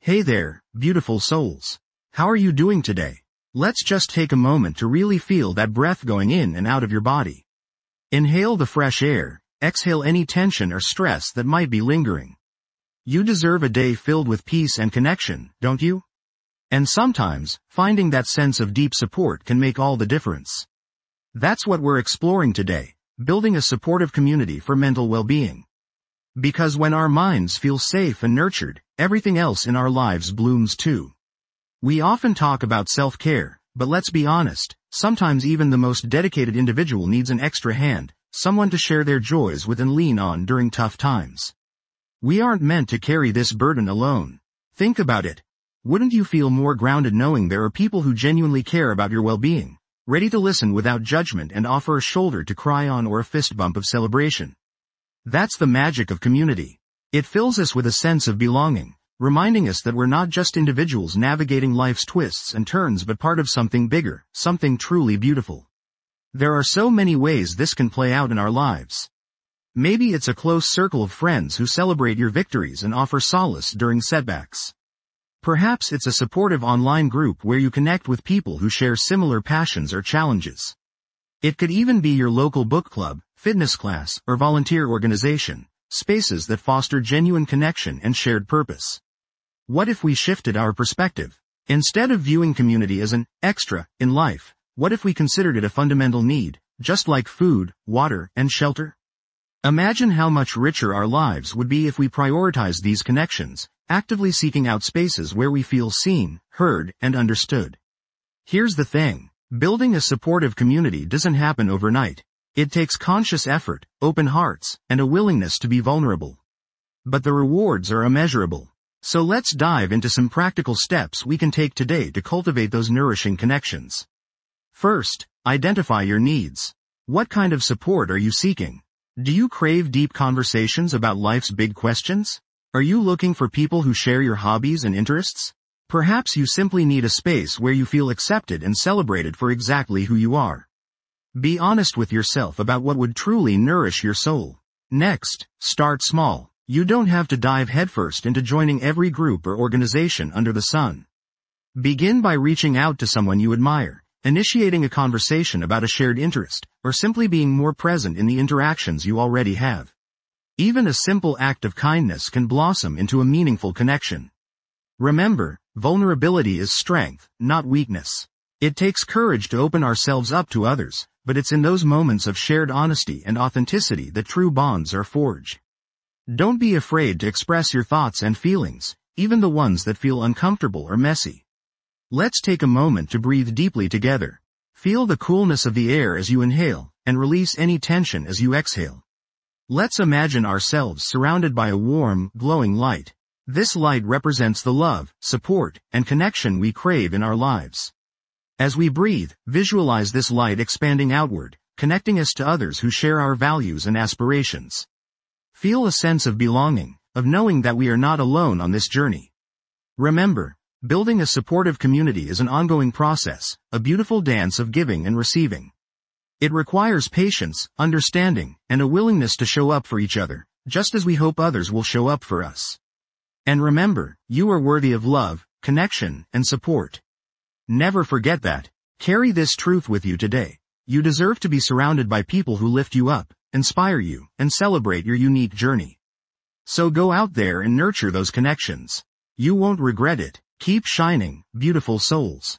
Hey there, beautiful souls. How are you doing today? Let's just take a moment to really feel that breath going in and out of your body. Inhale the fresh air, exhale any tension or stress that might be lingering. You deserve a day filled with peace and connection, don't you? And sometimes, finding that sense of deep support can make all the difference. That's what we're exploring today, building a supportive community for mental well-being. Because when our minds feel safe and nurtured, everything else in our lives blooms too. We often talk about self-care, but let's be honest, sometimes even the most dedicated individual needs an extra hand, someone to share their joys with and lean on during tough times. We aren't meant to carry this burden alone. Think about it. Wouldn't you feel more grounded knowing there are people who genuinely care about your well-being, ready to listen without judgment and offer a shoulder to cry on or a fist bump of celebration? That's the magic of community. It fills us with a sense of belonging, reminding us that we're not just individuals navigating life's twists and turns but part of something bigger, something truly beautiful. There are so many ways this can play out in our lives. Maybe it's a close circle of friends who celebrate your victories and offer solace during setbacks. Perhaps it's a supportive online group where you connect with people who share similar passions or challenges. It could even be your local book club, fitness class, or volunteer organization, spaces that foster genuine connection and shared purpose. What if we shifted our perspective? Instead of viewing community as an extra in life, what if we considered it a fundamental need, just like food, water, and shelter? Imagine how much richer our lives would be if we prioritized these connections, actively seeking out spaces where we feel seen, heard, and understood. Here's the thing. Building a supportive community doesn't happen overnight. It takes conscious effort, open hearts, and a willingness to be vulnerable. But the rewards are immeasurable. So let's dive into some practical steps we can take today to cultivate those nourishing connections. First, identify your needs. What kind of support are you seeking? Do you crave deep conversations about life's big questions? Are you looking for people who share your hobbies and interests? Perhaps you simply need a space where you feel accepted and celebrated for exactly who you are. Be honest with yourself about what would truly nourish your soul. Next, start small. You don't have to dive headfirst into joining every group or organization under the sun. Begin by reaching out to someone you admire, initiating a conversation about a shared interest, or simply being more present in the interactions you already have. Even a simple act of kindness can blossom into a meaningful connection. Remember, vulnerability is strength, not weakness. It takes courage to open ourselves up to others, but it's in those moments of shared honesty and authenticity that true bonds are forged. Don't be afraid to express your thoughts and feelings, even the ones that feel uncomfortable or messy. Let's take a moment to breathe deeply together. Feel the coolness of the air as you inhale, and release any tension as you exhale. Let's imagine ourselves surrounded by a warm, glowing light. This light represents the love, support, and connection we crave in our lives. As we breathe, visualize this light expanding outward, connecting us to others who share our values and aspirations. Feel a sense of belonging, of knowing that we are not alone on this journey. Remember, building a supportive community is an ongoing process, a beautiful dance of giving and receiving. It requires patience, understanding, and a willingness to show up for each other, just as we hope others will show up for us. And remember, you are worthy of love, connection, and support. Never forget that. Carry this truth with you today. You deserve to be surrounded by people who lift you up, inspire you, and celebrate your unique journey. So go out there and nurture those connections. You won't regret it. Keep shining, beautiful souls.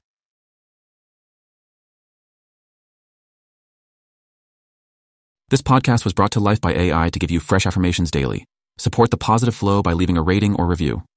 This podcast was brought to life by AI to give you fresh affirmations daily. Support the positive flow by leaving a rating or review.